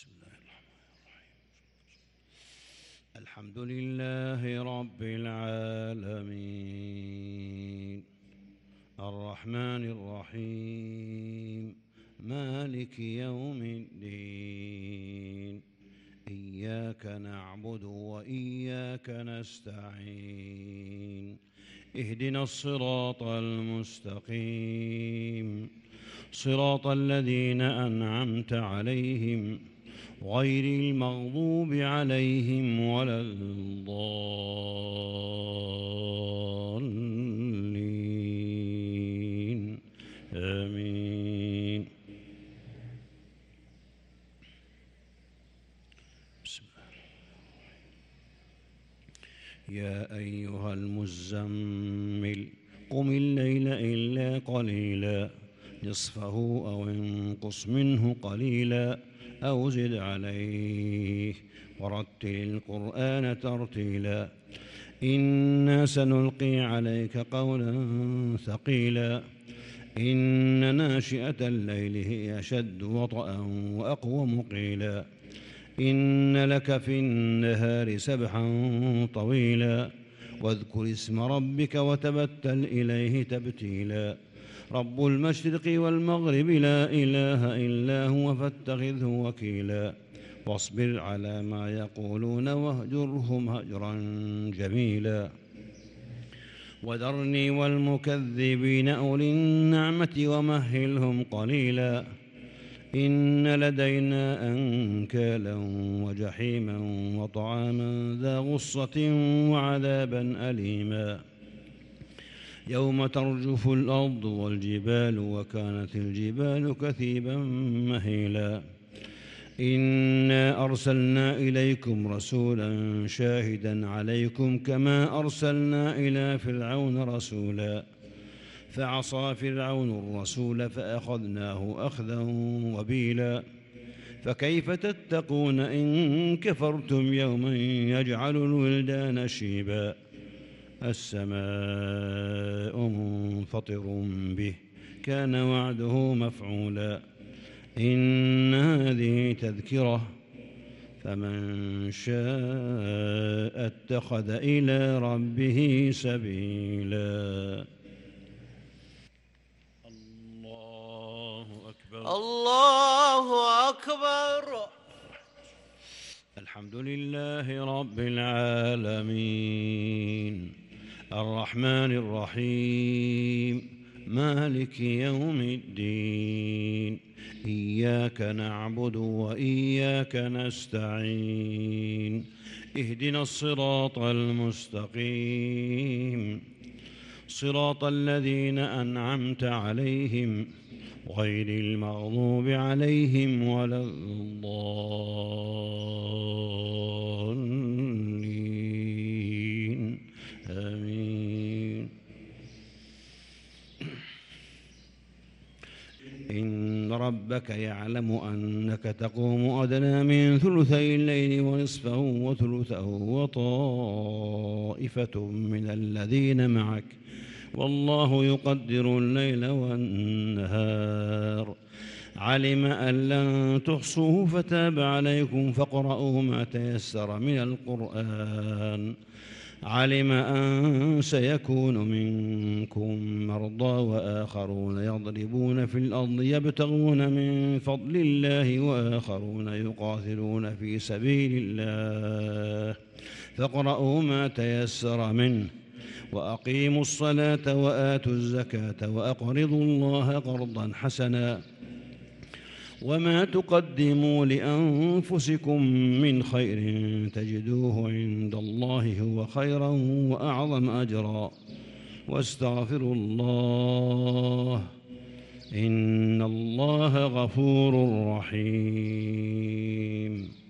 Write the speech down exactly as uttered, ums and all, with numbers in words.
بسم الله الرحمن الرحيم. الحمد لله رب العالمين الرحمن الرحيم مالك يوم الدين إياك نعبد وإياك نستعين اهدنا الصراط المستقيم صراط الذين أنعمت عليهم غير المغضوب عليهم ولا الضالين آمين. بسم الله. يا أيها المزمل قم الليل إلا قليلا نصفه أو انقص منه قليلا أو زد عليه ورتل القرآن ترتيلا إنا سنلقي عليك قولا ثقيلا إن ناشئة الليل هي أشد وطئا وأقوم قيلا إن لك في النهار سبحا طويلا واذكر اسم ربك وتبتل إليه تبتيلا رب المشرق والمغرب لا إله إلا هو فاتخذه وكيلا واصبر على ما يقولون واهجرهم هجرا جميلا وذرني والمكذبين أولي النعمة ومهلهم قليلا إن لدينا أنكالا وجحيما وطعاما ذا غصة وعذابا أليما يوم ترجف الأرض والجبال وكانت الجبال كثيبا مهيلا إنا أرسلنا إليكم رسولا شاهدا عليكم كما أرسلنا إلى فرعون رسولا فعصى فرعون الرسول فأخذناه أخذا وبيلا فكيف تتقون إن كفرتم يوما يجعل الولدان شيبا السماء منفطر به كان وعده مفعولا إن هذه تذكرة فمن شاء اتخذ إلى ربه سبيلا. الله أكبر الله أكبر. الحمد لله رب العالمين الرحمن الرحيم مالك يوم الدين إياك نعبد وإياك نستعين اهدنا الصراط المستقيم صراط الذين أنعمت عليهم غير المغضوب عليهم ولا الضالين آمين. إن ربك يعلم أنك تقوم أدنى من ثلثي الليل ونصفه وثلثه وطائفة من الذين معك والله يقدر الليل والنهار علم أن لن تحصوه فتاب عليكم فاقرؤوا ما تيسر من القرآن علم أن سيكون منكم مرضى وآخرون يضربون في الأرض يبتغون من فضل الله وآخرون يقاتلون في سبيل الله فاقرؤوا ما تيسر منه وأقيموا الصلاة وآتوا الزكاة وأقرضوا الله قرضا حسنا وما تقدموا لأنفسكم من خير تجدوه عند الله هو خيرا وأعظم أجرا واستغفروا الله إن الله غفور رحيم.